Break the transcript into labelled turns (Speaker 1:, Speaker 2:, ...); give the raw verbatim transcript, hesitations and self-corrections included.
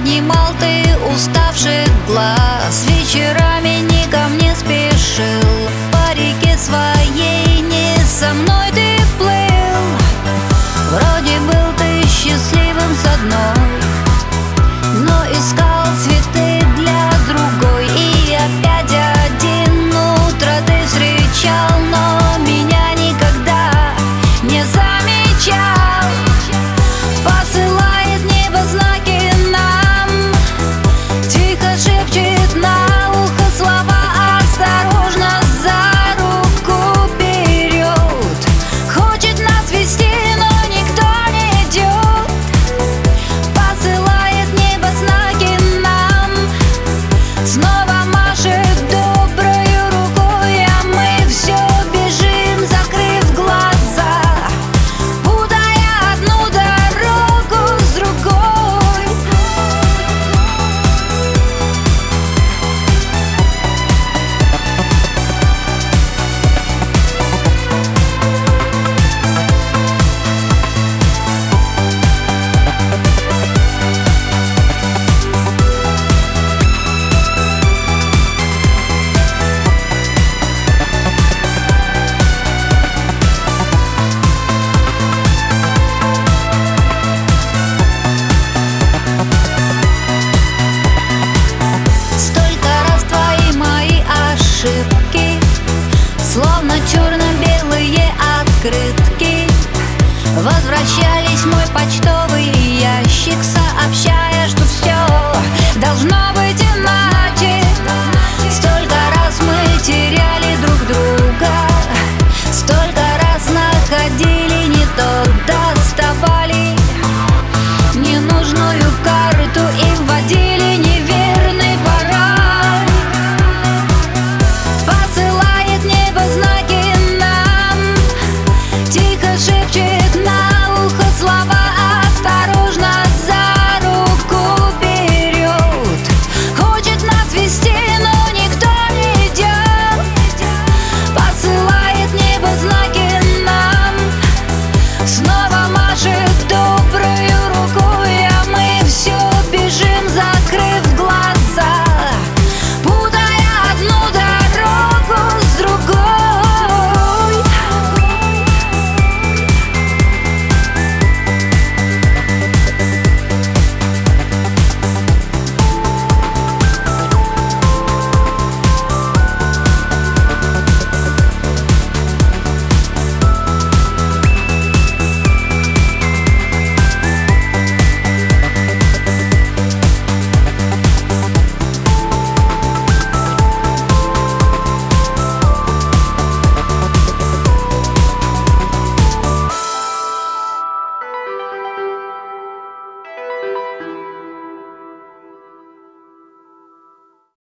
Speaker 1: поднимал ты уставших глаз. Вечерами не ко мне спешил, по реке своей не со мной ты плыл. Вроде был ты счастливым с одной, но искал цветы для другой. И опять один утро ты встречал, но меня никогда не замечал. Посылает небо знаки нам, тихо шепчет на ухо слова. Осторожно, за руку берет, хочет нас вести, но никто не идет. Посылает небо знаки нам, снова машет доброю рукой, а мы все бежим, закрыв глаза, путая одну дорогу с другой. Столько раз твои мои ошибки, словно черно-белые открытки, возвращались в мой почтовый ящик, сообщая, что все должно быть